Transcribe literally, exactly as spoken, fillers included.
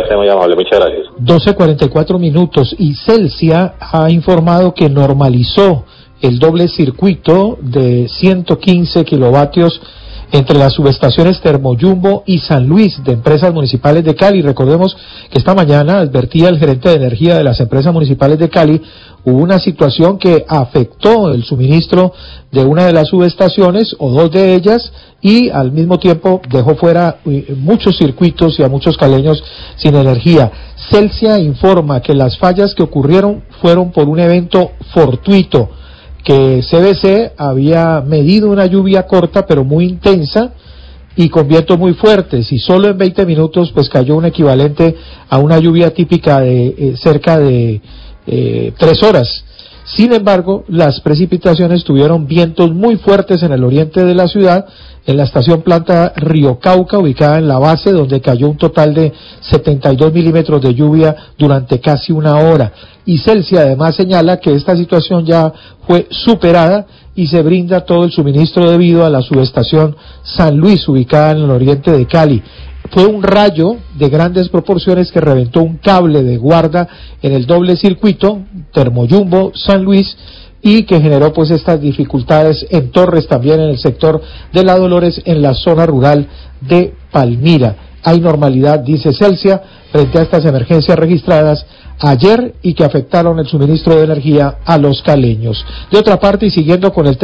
gracias, muy amable, muchas gracias. doce cuarenta y cuatro minutos y Celsia ha informado que normalizó el doble circuito de ciento quince kilovatios entre las subestaciones Termoyumbo y San Luis de Empresas Municipales de Cali. Recordemos que esta mañana advertía el gerente de energía de las Empresas Municipales de Cali, hubo una situación que afectó el suministro de una de las subestaciones o dos de ellas y al mismo tiempo dejó fuera muchos circuitos y a muchos caleños sin energía. Celsia informa que las fallas que ocurrieron fueron por un evento fortuito, que C B C había medido una lluvia corta pero muy intensa y con vientos muy fuertes, y solo en veinte minutos pues cayó un equivalente a una lluvia típica de eh, cerca de eh, tres horas. Sin embargo, las precipitaciones tuvieron vientos muy fuertes en el oriente de la ciudad, en la estación planta Río Cauca, ubicada en la base, donde cayó un total de setenta y dos milímetros de lluvia durante casi una hora. Y Celsia además señala que esta situación ya fue superada y se brinda todo el suministro debido a la subestación San Luis, ubicada en el oriente de Cali. Fue un rayo de grandes proporciones que reventó un cable de guarda en el doble circuito Termoyumbo San Luis y que generó pues estas dificultades en Torres, también en el sector de La Dolores, en la zona rural de Palmira. Hay normalidad, dice Celsia, frente a estas emergencias registradas ayer y que afectaron el suministro de energía a los caleños. De otra parte, y siguiendo con el tema